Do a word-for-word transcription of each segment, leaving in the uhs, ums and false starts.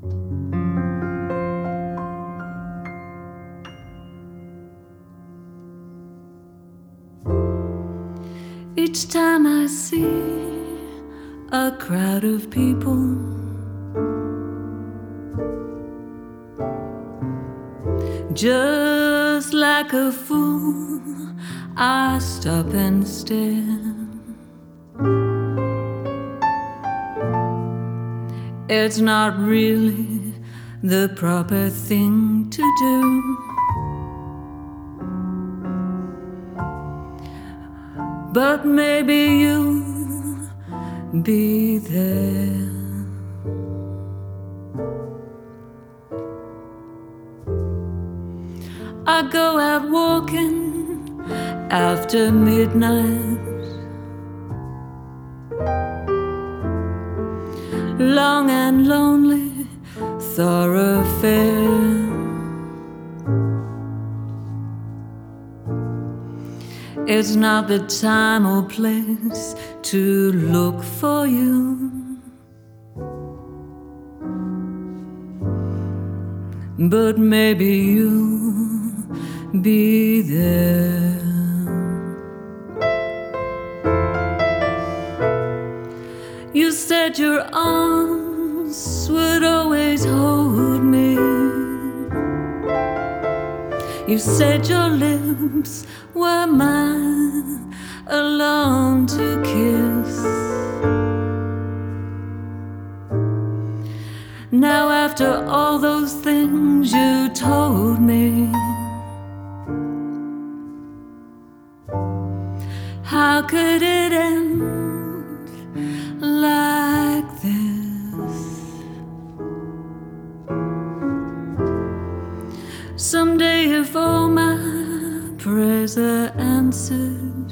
Each time I see a crowd of people, just like a fool, I stop and stare. It's not really the proper thing to do, but maybe you'll be there. I go out walking after midnight, long and lonely thoroughfare. It's not the time or place to look for you, but maybe you'll be there. You said your arms would always hold me. You said your lips were mine alone to kiss. Now after all those things you told me, how could it end like this? Someday if all my prayers are answered,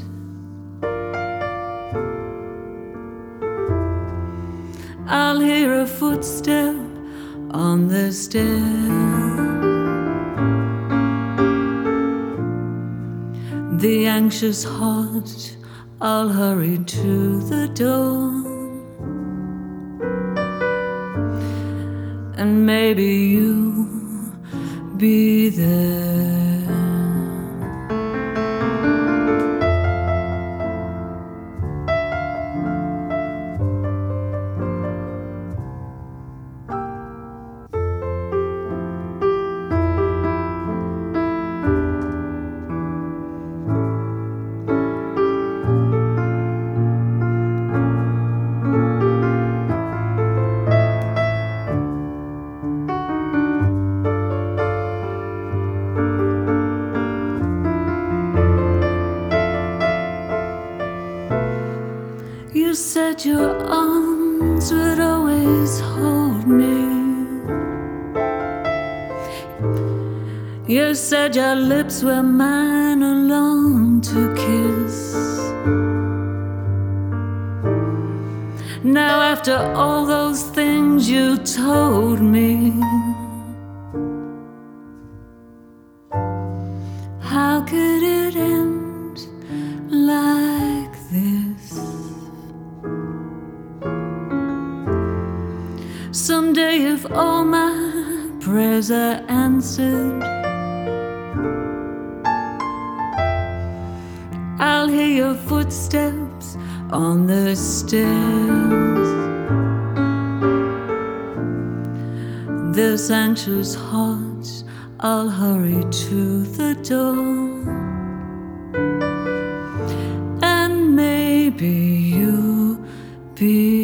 I'll hear a footstep on the stair. The anxious heart, I'll hurry to the door, and maybe you'll be there. You said your arms would always hold me. You said your lips were mine alone to kiss. Now after all those things you told me, how could it end like this? Someday if all my prayers are answered, I'll hear your footsteps on the stairs. This anxious heart, I'll hurry to the door, and maybe you'll be